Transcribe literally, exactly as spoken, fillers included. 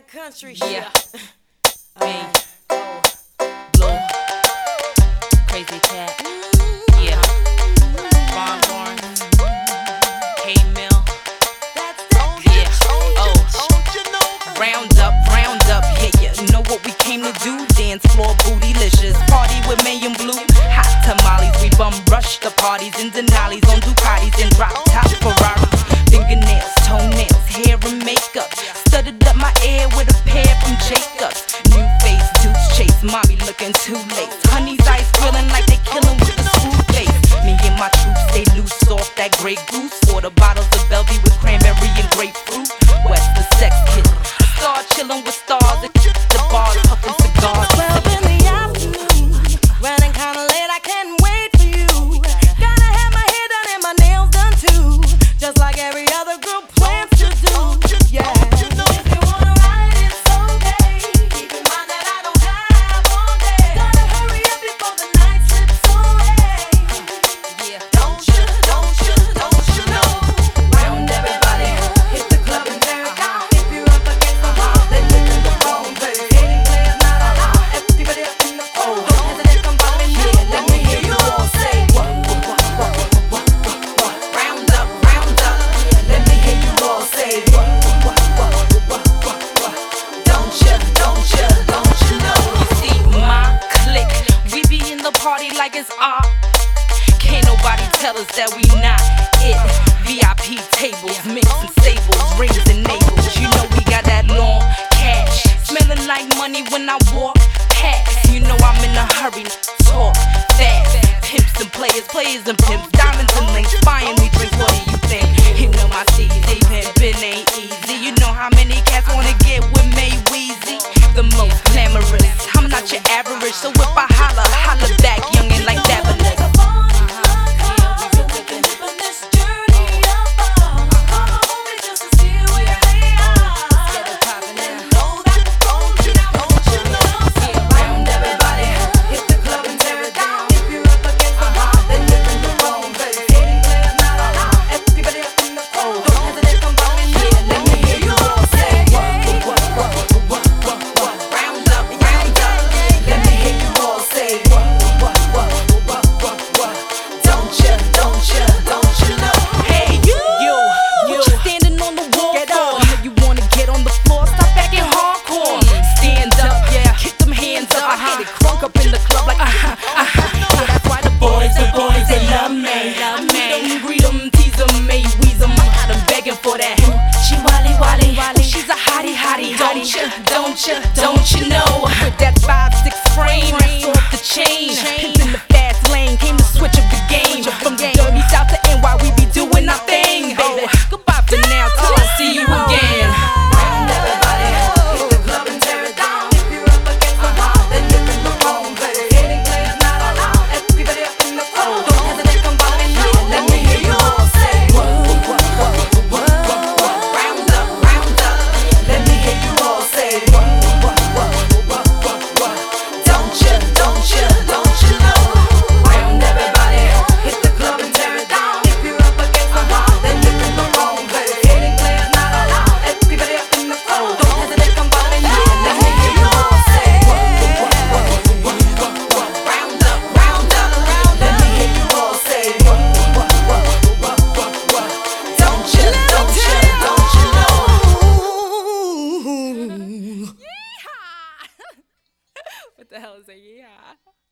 that country Yeah. shit. Me. Blue. Crazy cat. Yeah. Ron Barnes. K-Mill. Yeah. Oh. Round up, round up. Yeah, yeah. You know what we came to do? Dance floor bootylicious. Party with Mayan Blue. Hot tamales. We bum rush the parties in Denali's on Ducatis and drop top Ferraris. Fingernails, toenails, hair and makeup. Studded up my ear with a pair from Jacobs. New face, deuce chase, mommy looking too late. Honey's eyes grilling like they killing with the screw face. Me and my troops stay loose off that Grey Goose. Order bottles of Bellevue with cranberry and grapefruit. West the sex kid, star chilling with stars at the bars, puffing cigars. twelve in the afternoon, running kinda late, I can't wait for you. Gotta have my hair done and my nails done too, just like every other group plans to do. Yeah. If you wanna ride, it's okay. Keep in mind that I don't have all day. Gotta hurry up before the night slips away. Yeah. Don't you, don't you, don't you know? Round everybody, hit the club and tear it down. If you're up against the wall, then you're in the wrong place. Hating players not allowed. Everybody up in the cold. Don't hesitate, come follow me here. Let me hear you all say what, what, what, what, what, what, what. Round up, round up. Let me hear you all say what, what, what, what, what, what. Don't you, don't you, don't you know? You see my clique, we be in the party like it's art. Can't nobody tell us that we not it. V I P tables, mix and stables, rings and navels. You know we got that long cash, smelling like money when I walk past. You know I'm in a hurry, talk fast. Pimps and players, players and pimps, diamonds and links, buying me drinks. What do you think? You know my C's, they pimpin' ain't easy. You know how many cats wanna get with May Weezy? The most glamorous. I'm not your average, so if I holla, holla back, youngin' like Dabbler. Up in the club like uh-huh, uh-huh. Yeah, that's why the boys, the boys, they love me. Love me. Don't greet them, tease them, may wheeze them. I got them begging for that. She wally wally, wally. She's a hottie hottie. Don't you, don't you, don't you know? With that five six frame, off the chain, in the fast lane, came to switch up the game. From the dirty south to N Y, we be doing our thing, baby. Goodbye for now, till I see you again. What the hell is a yeah?